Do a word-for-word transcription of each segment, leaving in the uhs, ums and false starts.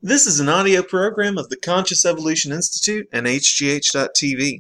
This is an audio program of the Conscious Evolution Institute and H G H dot T V.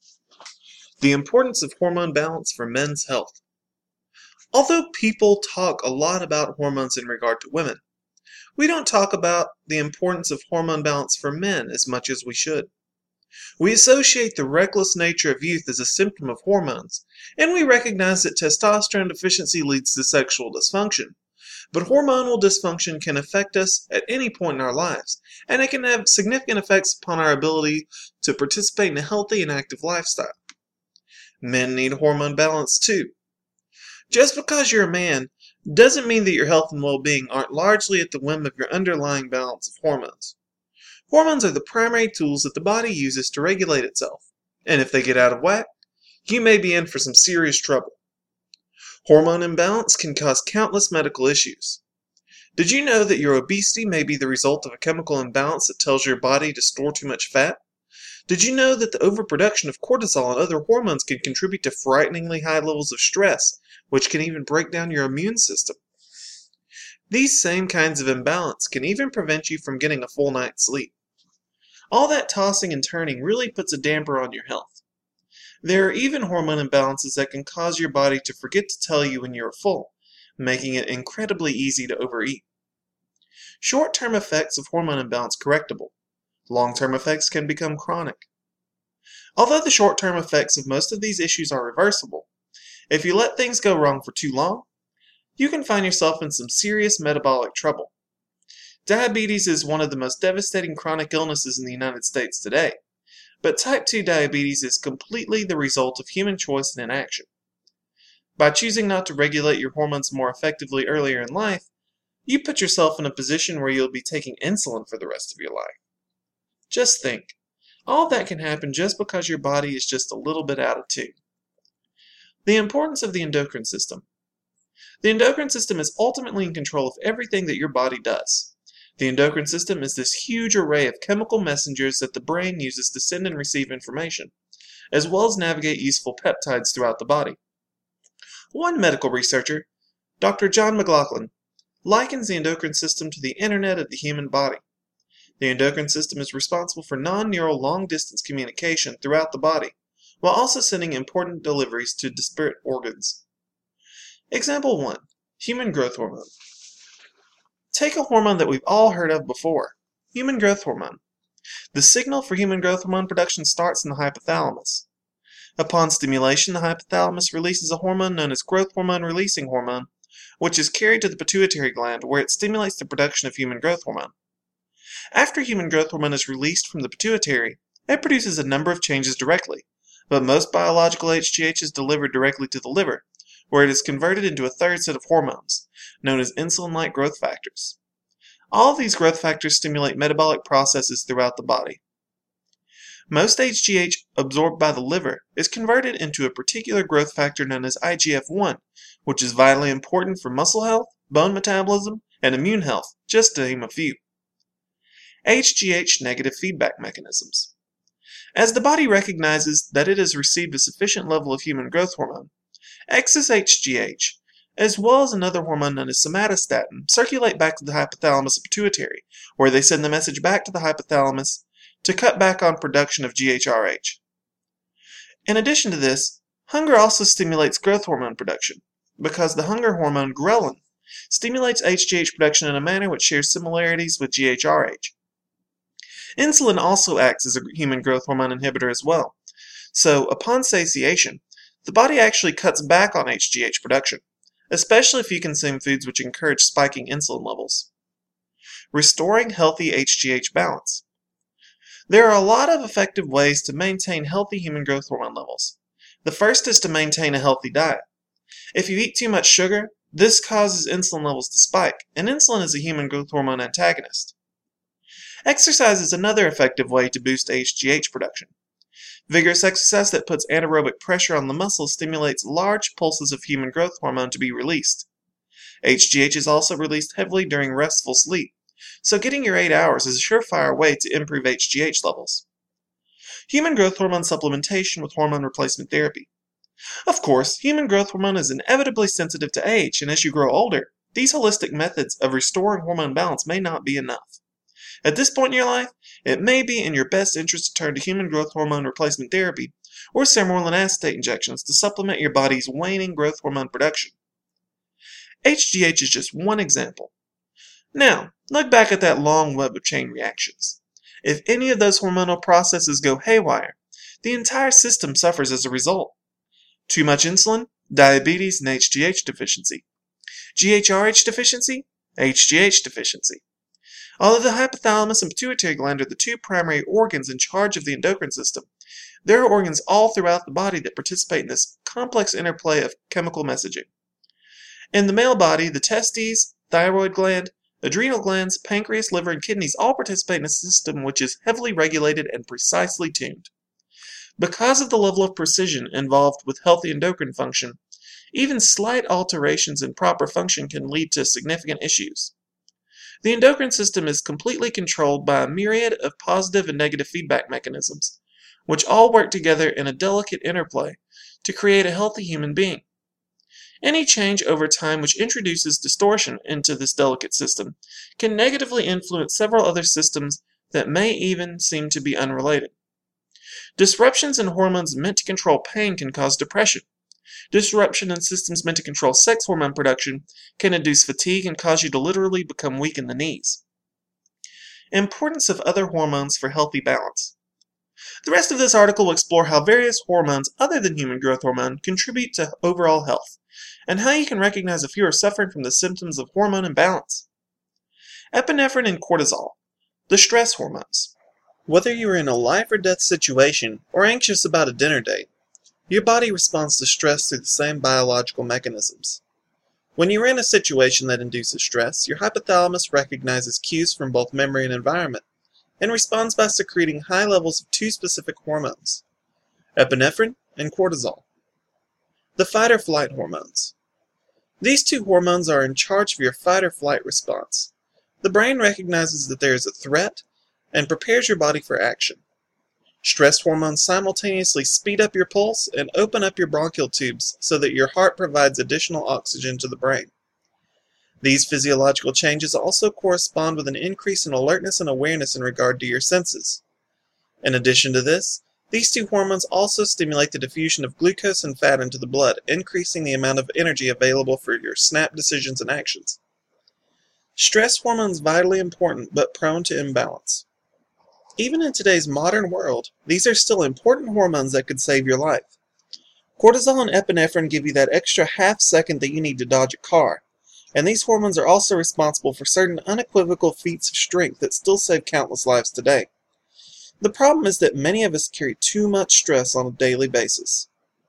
The importance of hormone balance for men's health. Although people talk a lot about hormones in regard to women, we don't talk about the importance of hormone balance for men as much as we should. We associate the reckless nature of youth as a symptom of hormones, and we recognize that testosterone deficiency leads to sexual dysfunction. But hormonal dysfunction can affect us at any point in our lives, and it can have significant effects upon our ability to participate in a healthy and active lifestyle. Men need hormone balance too. Just because you're a man doesn't mean that your health and well-being aren't largely at the whim of your underlying balance of hormones. Hormones are the primary tools that the body uses to regulate itself, and if they get out of whack, you may be in for some serious trouble. Hormone imbalance can cause countless medical issues. Did you know that your obesity may be the result of a chemical imbalance that tells your body to store too much fat? Did you know that the overproduction of cortisol and other hormones can contribute to frighteningly high levels of stress, which can even break down your immune system? These same kinds of imbalance can even prevent you from getting a full night's sleep. All that tossing and turning really puts a damper on your health. There are even hormone imbalances that can cause your body to forget to tell you when you're full, making it incredibly easy to overeat. Short-term effects of hormone imbalance correctable. Long-term effects can become chronic. Although the short-term effects of most of these issues are reversible, if you let things go wrong for too long, you can find yourself in some serious metabolic trouble. Diabetes is one of the most devastating chronic illnesses in the United States today. But type two diabetes is completely the result of human choice and inaction. By choosing not to regulate your hormones more effectively earlier in life, you put yourself in a position where you'll be taking insulin for the rest of your life. Just think, all that can happen just because your body is just a little bit out of tune. The importance of the endocrine system. The endocrine system is ultimately in control of everything that your body does. The endocrine system is this huge array of chemical messengers that the brain uses to send and receive information, as well as navigate useful peptides throughout the body. One medical researcher, Doctor John McLaughlin, likens the endocrine system to the internet of the human body. The endocrine system is responsible for non-neural long-distance communication throughout the body, while also sending important deliveries to disparate organs. Example one. Human growth hormone. Take a hormone that we've all heard of before, human growth hormone. The signal for human growth hormone production starts in the hypothalamus. Upon stimulation, the hypothalamus releases a hormone known as growth hormone-releasing hormone, which is carried to the pituitary gland where it stimulates the production of human growth hormone. After human growth hormone is released from the pituitary, it produces a number of changes directly, but most biological H G H is delivered directly to the liver, where it is converted into a third set of hormones, known as insulin-like growth factors. All of these growth factors stimulate metabolic processes throughout the body. Most H G H absorbed by the liver is converted into a particular growth factor known as I G F one, which is vitally important for muscle health, bone metabolism, and immune health, just to name a few. H G H negative feedback mechanisms. As the body recognizes that it has received a sufficient level of human growth hormone, excess H G H, as well as another hormone known as somatostatin, circulate back to the hypothalamus and pituitary, where they send the message back to the hypothalamus to cut back on production of G H R H. In addition to this, hunger also stimulates growth hormone production, because the hunger hormone ghrelin stimulates H G H production in a manner which shares similarities with G H R H. Insulin also acts as a human growth hormone inhibitor as well, so upon satiation, the body actually cuts back on H G H production, especially if you consume foods which encourage spiking insulin levels. Restoring healthy H G H balance. There are a lot of effective ways to maintain healthy human growth hormone levels. The first is to maintain a healthy diet. If you eat too much sugar, this causes insulin levels to spike, and insulin is a human growth hormone antagonist. Exercise is another effective way to boost H G H production. Vigorous exercise that puts anaerobic pressure on the muscles stimulates large pulses of human growth hormone to be released. H G H is also released heavily during restful sleep, so getting your eight hours is a surefire way to improve H G H levels. Human growth hormone supplementation with hormone replacement therapy. Of course, human growth hormone is inevitably sensitive to age, and as you grow older, these holistic methods of restoring hormone balance may not be enough. At this point in your life, it may be in your best interest to turn to human growth hormone replacement therapy or cerebrolyl acetate injections to supplement your body's waning growth hormone production. H G H is just one example. Now, look back at that long web of chain reactions. If any of those hormonal processes go haywire, the entire system suffers as a result. Too much insulin, diabetes, and H G H deficiency. G H R H deficiency, H G H deficiency. Although the hypothalamus and pituitary gland are the two primary organs in charge of the endocrine system, there are organs all throughout the body that participate in this complex interplay of chemical messaging. In the male body, the testes, thyroid gland, adrenal glands, pancreas, liver, and kidneys all participate in a system which is heavily regulated and precisely tuned. Because of the level of precision involved with healthy endocrine function, even slight alterations in proper function can lead to significant issues. The endocrine system is completely controlled by a myriad of positive and negative feedback mechanisms, which all work together in a delicate interplay to create a healthy human being. Any change over time which introduces distortion into this delicate system can negatively influence several other systems that may even seem to be unrelated. Disruptions in hormones meant to control pain can cause depression. Disruption in systems meant to control sex hormone production can induce fatigue and cause you to literally become weak in the knees. Importance of other hormones for healthy balance. The rest of this article will explore how various hormones other than human growth hormone contribute to overall health, and how you can recognize if you are suffering from the symptoms of hormone imbalance. Epinephrine and cortisol, the stress hormones. Whether you are in a life or death situation or anxious about a dinner date, your body responds to stress through the same biological mechanisms. When you are in a situation that induces stress, your hypothalamus recognizes cues from both memory and environment, and responds by secreting high levels of two specific hormones, epinephrine and cortisol. The fight-or-flight hormones. These two hormones are in charge of your fight-or-flight response. The brain recognizes that there is a threat and prepares your body for action. Stress hormones simultaneously speed up your pulse and open up your bronchial tubes so that your heart provides additional oxygen to the brain. These physiological changes also correspond with an increase in alertness and awareness in regard to your senses. In addition to this, these two hormones also stimulate the diffusion of glucose and fat into the blood, increasing the amount of energy available for your snap decisions and actions. Stress hormones vitally important but prone to imbalance. Even in today's modern world, these are still important hormones that could save your life. Cortisol and epinephrine give you that extra half second that you need to dodge a car, and these hormones are also responsible for certain unequivocal feats of strength that still save countless lives today. The problem is that many of us carry too much stress on a daily basis.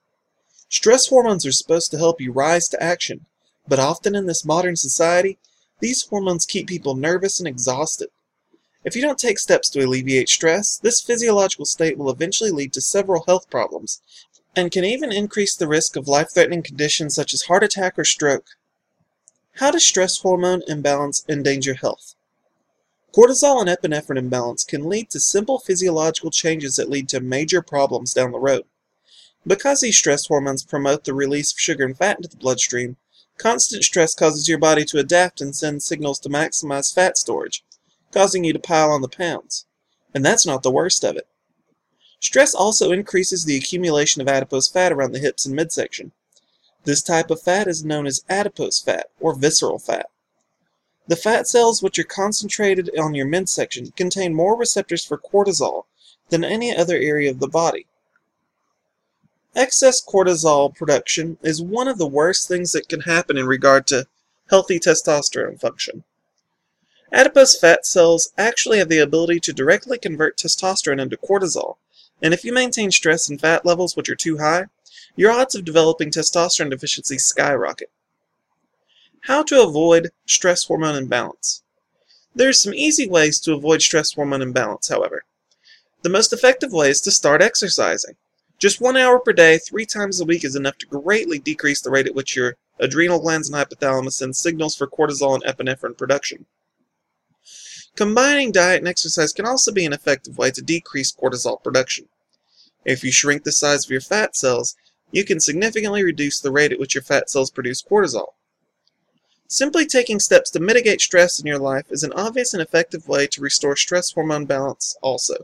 Stress hormones are supposed to help you rise to action, but often in this modern society, these hormones keep people nervous and exhausted. If you don't take steps to alleviate stress, this physiological state will eventually lead to several health problems, and can even increase the risk of life-threatening conditions such as heart attack or stroke. How does stress hormone imbalance endanger health? Cortisol and epinephrine imbalance can lead to simple physiological changes that lead to major problems down the road. Because these stress hormones promote the release of sugar and fat into the bloodstream, constant stress causes your body to adapt and send signals to maximize fat storage, causing you to pile on the pounds. And that's not the worst of it. Stress also increases the accumulation of adipose fat around the hips and midsection. This type of fat is known as adipose fat, or visceral fat. The fat cells which are concentrated on your midsection contain more receptors for cortisol than any other area of the body. Excess cortisol production is one of the worst things that can happen in regard to healthy testosterone function. Adipose fat cells actually have the ability to directly convert testosterone into cortisol, and if you maintain stress and fat levels which are too high, your odds of developing testosterone deficiency skyrocket. How to avoid stress hormone imbalance? There are some easy ways to avoid stress hormone imbalance, however. The most effective way is to start exercising. Just one hour per day, three times a week is enough to greatly decrease the rate at which your adrenal glands and hypothalamus send signals for cortisol and epinephrine production. Combining diet and exercise can also be an effective way to decrease cortisol production. If you shrink the size of your fat cells, you can significantly reduce the rate at which your fat cells produce cortisol. Simply taking steps to mitigate stress in your life is an obvious and effective way to restore stress hormone balance also.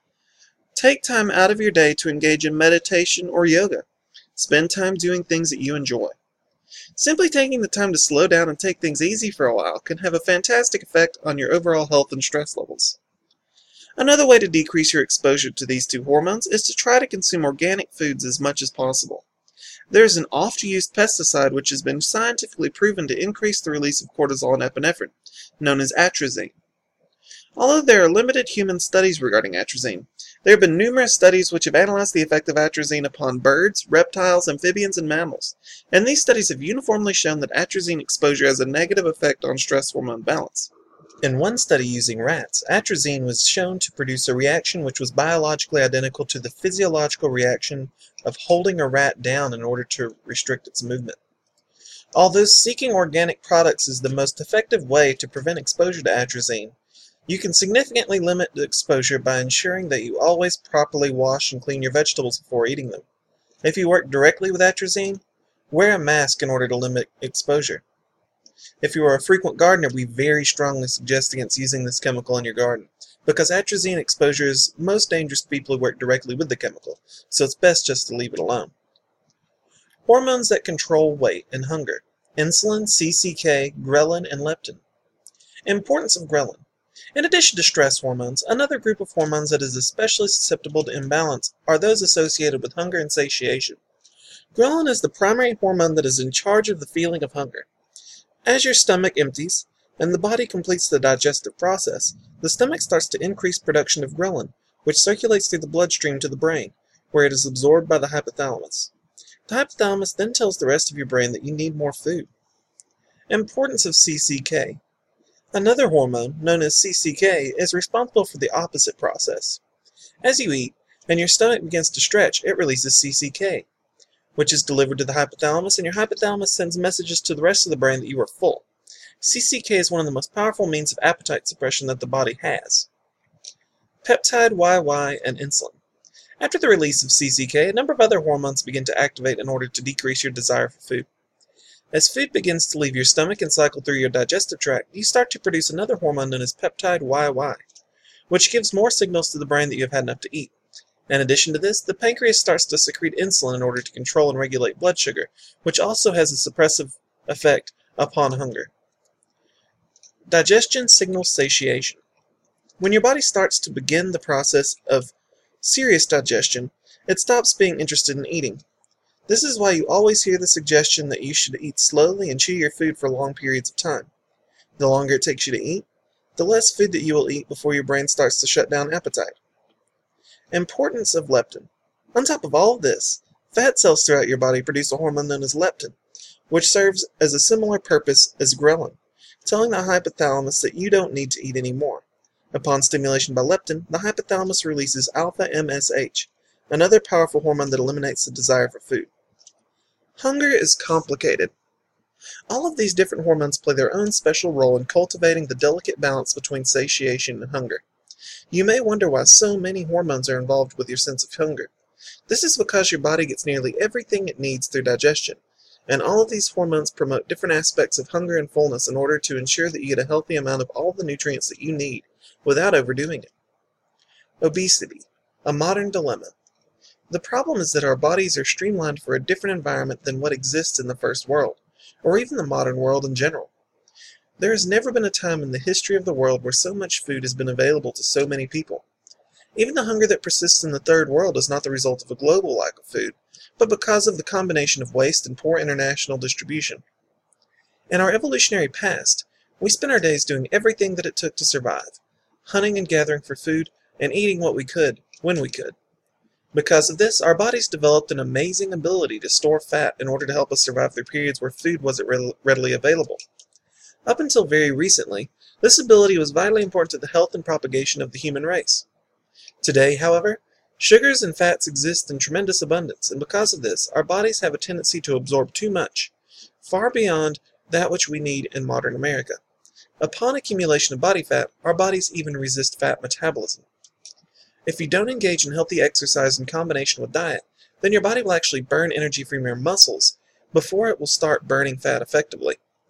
Take time out of your day to engage in meditation or yoga. Spend time doing things that you enjoy. Simply taking the time to slow down and take things easy for a while can have a fantastic effect on your overall health and stress levels. Another way to decrease your exposure to these two hormones is to try to consume organic foods as much as possible. There is an oft-used pesticide which has been scientifically proven to increase the release of cortisol and epinephrine, known as atrazine. Although there are limited human studies regarding atrazine, there have been numerous studies which have analyzed the effect of atrazine upon birds, reptiles, amphibians, and mammals, and these studies have uniformly shown that atrazine exposure has a negative effect on stress hormone balance. In one study using rats, atrazine was shown to produce a reaction which was biologically identical to the physiological reaction of holding a rat down in order to restrict its movement. Although seeking organic products is the most effective way to prevent exposure to atrazine, you can significantly limit the exposure by ensuring that you always properly wash and clean your vegetables before eating them. If you work directly with atrazine, wear a mask in order to limit exposure. If you are a frequent gardener, we very strongly suggest against using this chemical in your garden, because atrazine exposure is most dangerous to people who work directly with the chemical, so it's best just to leave it alone. Hormones that control weight and hunger: insulin, C C K, ghrelin, and leptin. Importance of ghrelin. In addition to stress hormones, another group of hormones that is especially susceptible to imbalance are those associated with hunger and satiation. Ghrelin is the primary hormone that is in charge of the feeling of hunger. As your stomach empties and the body completes the digestive process, the stomach starts to increase production of ghrelin, which circulates through the bloodstream to the brain, where it is absorbed by the hypothalamus. The hypothalamus then tells the rest of your brain that you need more food. Importance of C C K. Another hormone, known as C C K, is responsible for the opposite process. As you eat, and your stomach begins to stretch, it releases C C K, which is delivered to the hypothalamus, and your hypothalamus sends messages to the rest of the brain that you are full. C C K is one of the most powerful means of appetite suppression that the body has. Peptide Y Y and insulin. After the release of C C K, a number of other hormones begin to activate in order to decrease your desire for food. As food begins to leave your stomach and cycle through your digestive tract, you start to produce another hormone known as peptide Y Y, which gives more signals to the brain that you have had enough to eat. In addition to this, the pancreas starts to secrete insulin in order to control and regulate blood sugar, which also has a suppressive effect upon hunger. Digestion signals satiation. When your body starts to begin the process of serious digestion, it stops being interested in eating. This is why you always hear the suggestion that you should eat slowly and chew your food for long periods of time. The longer it takes you to eat, the less food that you will eat before your brain starts to shut down appetite. Importance of leptin. On top of all of this, fat cells throughout your body produce a hormone known as leptin, which serves as a similar purpose as ghrelin, telling the hypothalamus that you don't need to eat anymore. Upon stimulation by leptin, the hypothalamus releases alpha M S H, another powerful hormone that eliminates the desire for food. Hunger is complicated. All of these different hormones play their own special role in cultivating the delicate balance between satiation and hunger. You may wonder why so many hormones are involved with your sense of hunger. This is because your body gets nearly everything it needs through digestion, and all of these hormones promote different aspects of hunger and fullness in order to ensure that you get a healthy amount of all the nutrients that you need without overdoing it. Obesity, a modern dilemma. The problem is that our bodies are streamlined for a different environment than what exists in the first world, or even the modern world in general. There has never been a time in the history of the world where so much food has been available to so many people. Even the hunger that persists in the third world is not the result of a global lack of food, but because of the combination of waste and poor international distribution. In our evolutionary past, we spent our days doing everything that it took to survive, hunting and gathering for food, and eating what we could, when we could. Because of this, our bodies developed an amazing ability to store fat in order to help us survive through periods where food wasn't readily available. Up until very recently, this ability was vitally important to the health and propagation of the human race. Today, however, sugars and fats exist in tremendous abundance, and because of this, our bodies have a tendency to absorb too much, far beyond that which we need in modern America. Upon accumulation of body fat, our bodies even resist fat metabolism. If you don't engage in healthy exercise in combination with diet, then your body will actually burn energy from your muscles before it will start burning fat effectively.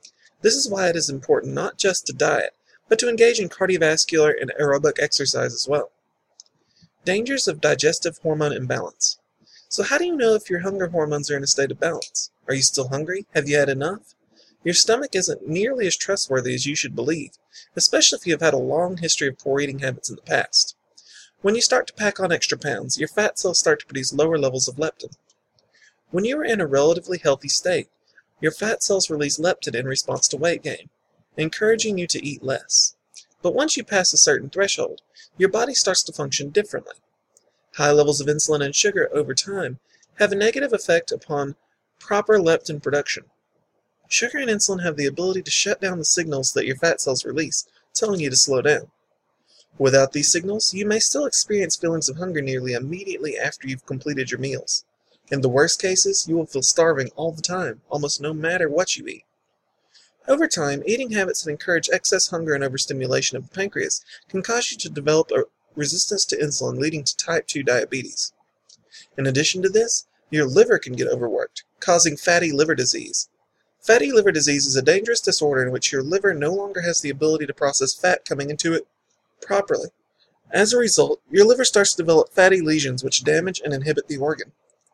This is why it is important not just to diet, but to engage in cardiovascular and aerobic exercise as well. Dangers of digestive hormone imbalance. So how do you know if your hunger hormones are in a state of balance? Are you still hungry? Have you had enough? Your stomach isn't nearly as trustworthy as you should believe, especially if you have had a long history of poor eating habits in the past. When you start to pack on extra pounds, your fat cells start to produce lower levels of leptin. When you are in a relatively healthy state, your fat cells release leptin in response to weight gain, encouraging you to eat less. But once you pass a certain threshold, your body starts to function differently. High levels of insulin and sugar over time have a negative effect upon proper leptin production. Sugar and insulin have the ability to shut down the signals that your fat cells release, telling you to slow down. Without these signals, you may still experience feelings of hunger nearly immediately after you've completed your meals. In the worst cases, you will feel starving all the time, almost no matter what you eat. Over time, eating habits that encourage excess hunger and overstimulation of the pancreas can cause you to develop a resistance to insulin, leading to type two diabetes. In addition to this, your liver can get overworked, causing fatty liver disease. Fatty liver disease is a dangerous disorder in which your liver no longer has the ability to process fat coming into it properly. As a result, your liver starts to develop fatty lesions which damage and inhibit the organ.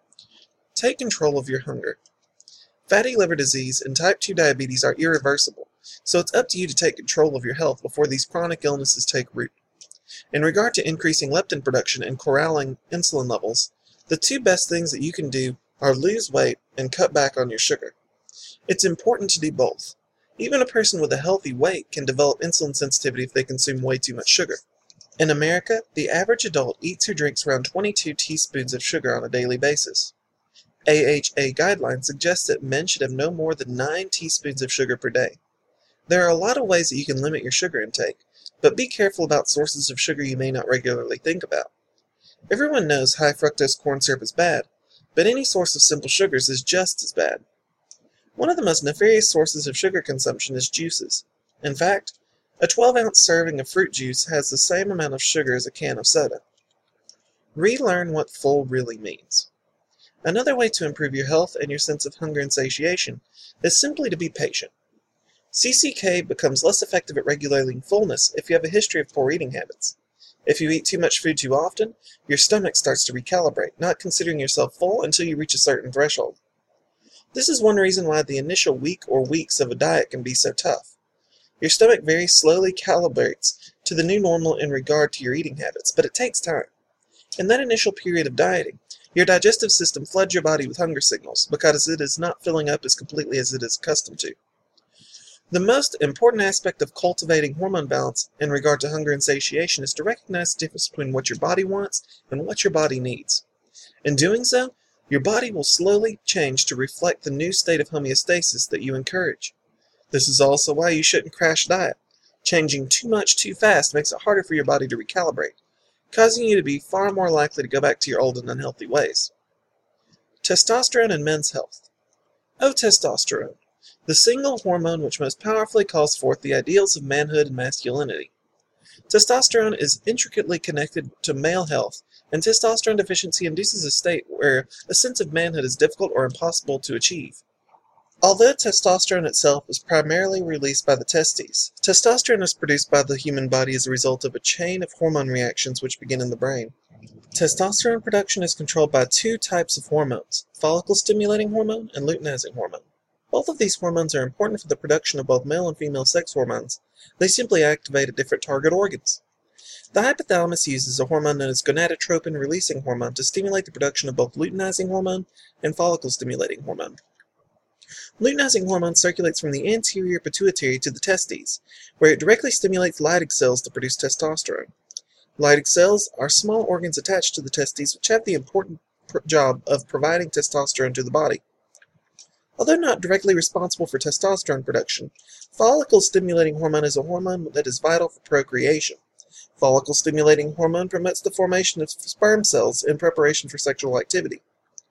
Take control of your hunger. Fatty liver disease and type two diabetes are irreversible, so it's up to you to take control of your health before these chronic illnesses take root. In regard to increasing leptin production and corralling insulin levels, the two best things that you can do are lose weight and cut back on your sugar. It's important to do both. Even a person with a healthy weight can develop insulin sensitivity if they consume way too much sugar. In America, the average adult eats or drinks around twenty-two teaspoons of sugar on a daily basis. A H A guidelines suggest that men should have no more than nine teaspoons of sugar per day. There are a lot of ways that you can limit your sugar intake, but be careful about sources of sugar you may not regularly think about. Everyone knows high fructose corn syrup is bad, but any source of simple sugars is just as bad. One of the most nefarious sources of sugar consumption is juices. In fact, a twelve ounce serving of fruit juice has the same amount of sugar as a can of soda. Relearn what full really means. Another way to improve your health and your sense of hunger and satiation is simply to be patient. C C K becomes less effective at regulating fullness if you have a history of poor eating habits. If you eat too much food too often, your stomach starts to recalibrate, not considering yourself full until you reach a certain threshold. This is one reason why the initial week or weeks of a diet can be so tough. Your stomach very slowly calibrates to the new normal in regard to your eating habits, but it takes time. In that initial period of dieting, your digestive system floods your body with hunger signals because it is not filling up as completely as it is accustomed to. The most important aspect of cultivating hormone balance in regard to hunger and satiation is to recognize the difference between what your body wants and what your body needs. In doing so, your body will slowly change to reflect the new state of homeostasis that you encourage. This is also why you shouldn't crash diet. Changing too much too fast makes it harder for your body to recalibrate, causing you to be far more likely to go back to your old and unhealthy ways. Testosterone and men's health. Oh, testosterone, the single hormone which most powerfully calls forth the ideals of manhood and masculinity. Testosterone is intricately connected to male health, and testosterone deficiency induces a state where a sense of manhood is difficult or impossible to achieve. Although testosterone itself is primarily released by the testes, testosterone is produced by the human body as a result of a chain of hormone reactions which begin in the brain. Testosterone production is controlled by two types of hormones, follicle-stimulating hormone and luteinizing hormone. Both of these hormones are important for the production of both male and female sex hormones. They simply activate at different target organs. The hypothalamus uses a hormone known as gonadotropin-releasing hormone to stimulate the production of both luteinizing hormone and follicle-stimulating hormone. Luteinizing hormone circulates from the anterior pituitary to the testes, where it directly stimulates Leydig cells to produce testosterone. Leydig cells are small organs attached to the testes which have the important pr- job of providing testosterone to the body. Although not directly responsible for testosterone production, follicle-stimulating hormone is a hormone that is vital for procreation. Follicle-stimulating hormone promotes the formation of sperm cells in preparation for sexual activity.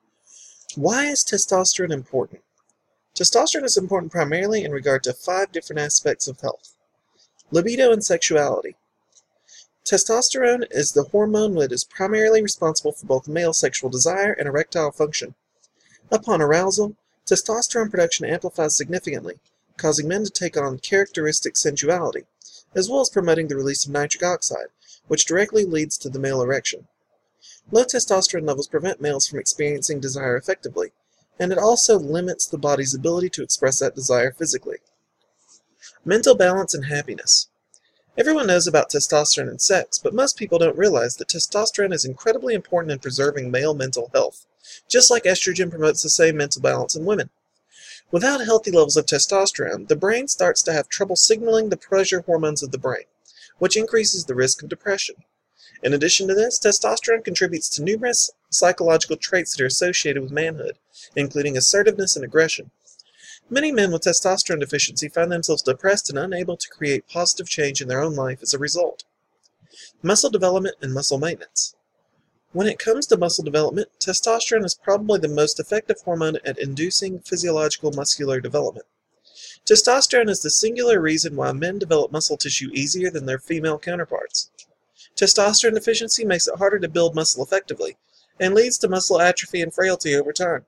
Why is testosterone important? Testosterone is important primarily in regard to five different aspects of health. Libido and sexuality. Testosterone is the hormone that is primarily responsible for both male sexual desire and erectile function. Upon arousal, testosterone production amplifies significantly, causing men to take on characteristic sensuality, as well as promoting the release of nitric oxide, which directly leads to the male erection. Low testosterone levels prevent males from experiencing desire effectively, and it also limits the body's ability to express that desire physically. Mental balance and happiness. Everyone knows about testosterone and sex, but most people don't realize that testosterone is incredibly important in preserving male mental health, just like estrogen promotes the same mental balance in women. Without healthy levels of testosterone, the brain starts to have trouble signaling the pleasure hormones of the brain, which increases the risk of depression. In addition to this, testosterone contributes to numerous psychological traits that are associated with manhood, including assertiveness and aggression. Many men with testosterone deficiency find themselves depressed and unable to create positive change in their own life as a result. Muscle development and muscle maintenance. When it comes to muscle development, testosterone is probably the most effective hormone at inducing physiological muscular development. Testosterone is the singular reason why men develop muscle tissue easier than their female counterparts. Testosterone deficiency makes it harder to build muscle effectively, and leads to muscle atrophy and frailty over time.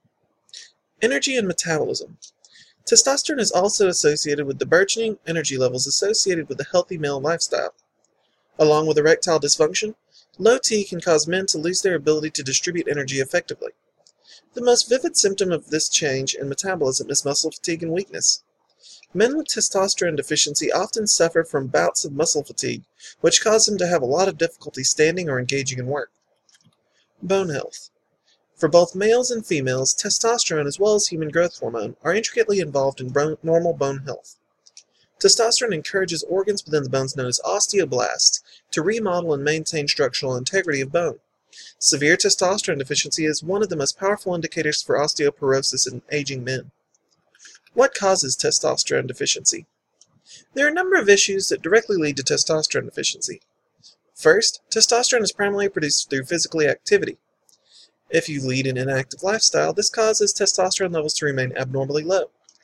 Energy and metabolism. Testosterone is also associated with the burgeoning energy levels associated with a healthy male lifestyle. Along with erectile dysfunction, low T can cause men to lose their ability to distribute energy effectively. The most vivid symptom of this change in metabolism is muscle fatigue and weakness. Men with testosterone deficiency often suffer from bouts of muscle fatigue, which cause them to have a lot of difficulty standing or engaging in work. Bone health. For both males and females, testosterone as well as human growth hormone are intricately involved in bone, normal bone health. Testosterone encourages organs within the bones known as osteoblasts to remodel and maintain structural integrity of bone. Severe testosterone deficiency is one of the most powerful indicators for osteoporosis in aging men. What causes testosterone deficiency? There are a number of issues that directly lead to testosterone deficiency. First, testosterone is primarily produced through physical activity. If you lead an inactive lifestyle, this causes testosterone levels to remain abnormally low.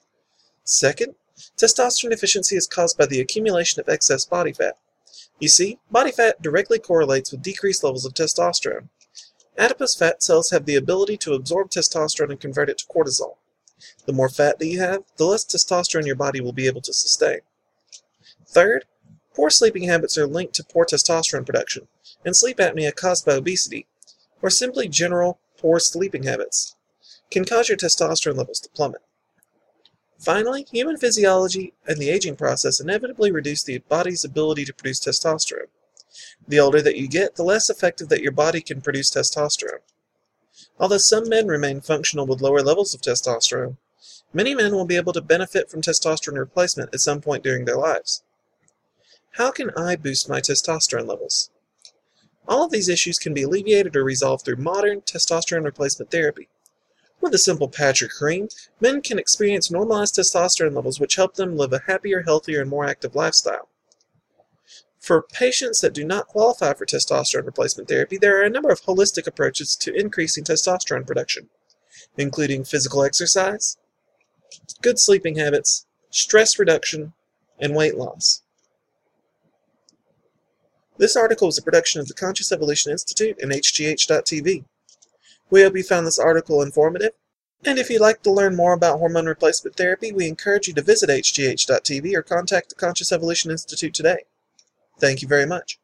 Second, testosterone deficiency is caused by the accumulation of excess body fat. You see, body fat directly correlates with decreased levels of testosterone. Adipose fat cells have the ability to absorb testosterone and convert it to cortisol. The more fat that you have, the less testosterone your body will be able to sustain. Third, poor sleeping habits are linked to poor testosterone production, and sleep apnea caused by obesity, or simply general poor sleeping habits, can cause your testosterone levels to plummet. Finally, human physiology and the aging process inevitably reduce the body's ability to produce testosterone. The older that you get, the less effective that your body can produce testosterone. Although some men remain functional with lower levels of testosterone, many men will be able to benefit from testosterone replacement at some point during their lives. How can I boost my testosterone levels? All of these issues can be alleviated or resolved through modern testosterone replacement therapy. With a simple patch or cream, men can experience normalized testosterone levels which help them live a happier, healthier, and more active lifestyle. For patients that do not qualify for testosterone replacement therapy, there are a number of holistic approaches to increasing testosterone production, including physical exercise, good sleeping habits, stress reduction, and weight loss. This article is a production of the Conscious Evolution Institute and H G H dot T V. We hope you found this article informative, and if you'd like to learn more about hormone replacement therapy, we encourage you to visit H G H dot T V or contact the Conscious Evolution Institute today. Thank you very much.